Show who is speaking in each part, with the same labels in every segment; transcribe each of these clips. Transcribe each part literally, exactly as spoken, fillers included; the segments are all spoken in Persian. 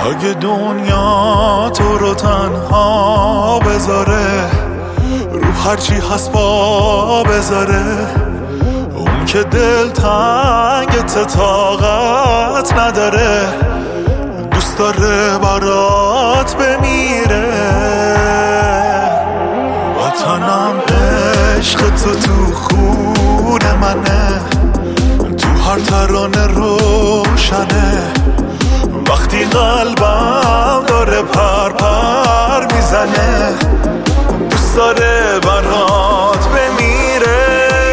Speaker 1: اگه دنیا تو رو تنها بذاره، رو هرچی هست پا بذاره، اون که دل تنگ طاقت نداره، دوست داره برات بمیره. وطنم عشق تو تو خون منه، تو هر ترانه روشنه، وقتی قلبم داره پر پر میزنه، دوست داره برات بمیره.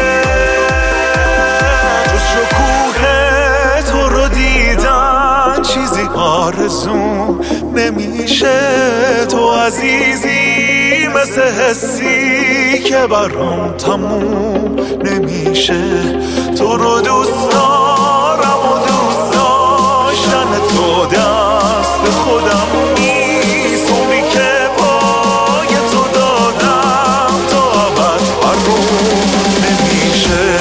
Speaker 1: جز شکوه تو رو دیدن چیزی آرزوم نمیشه، تو عزیزی مثل حسی که برام تموم نمیشه. تو رو دوست دارم و دوست داشتن تو دست خودم نیست، اونی که پای تو دادم تا ابد برام نمیشه.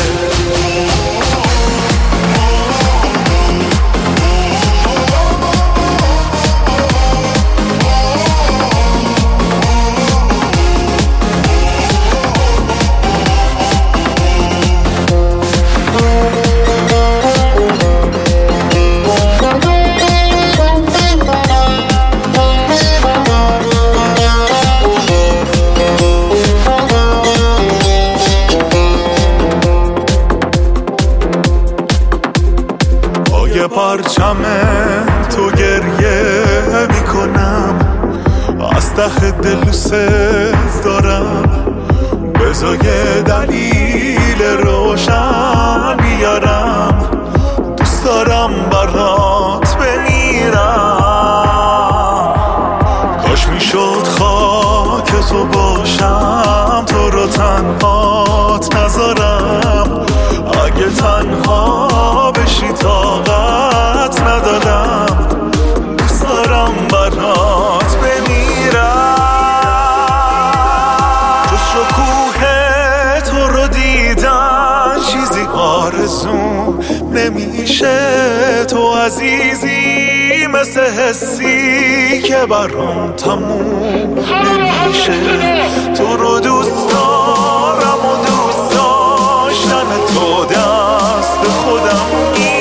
Speaker 1: یه پرچم تو گریه میکنم، از ته دل دوست دارم، بذار یه دلیل روشن بیارم، دوست دارم برات بمیرم. کاش میشد خاک تو باشم، تو رو تنهات نذارم، اگه تنها بشی طاقت ندارم، دوست دارم برات بمیرم. جز شکوه تو رو دیدن چیزی آرزوم نمیشه، تو عزیزی مثل حسی که برام تموم نمیشه. تو رو دوست دارم و دوست داشتن تو دست خودم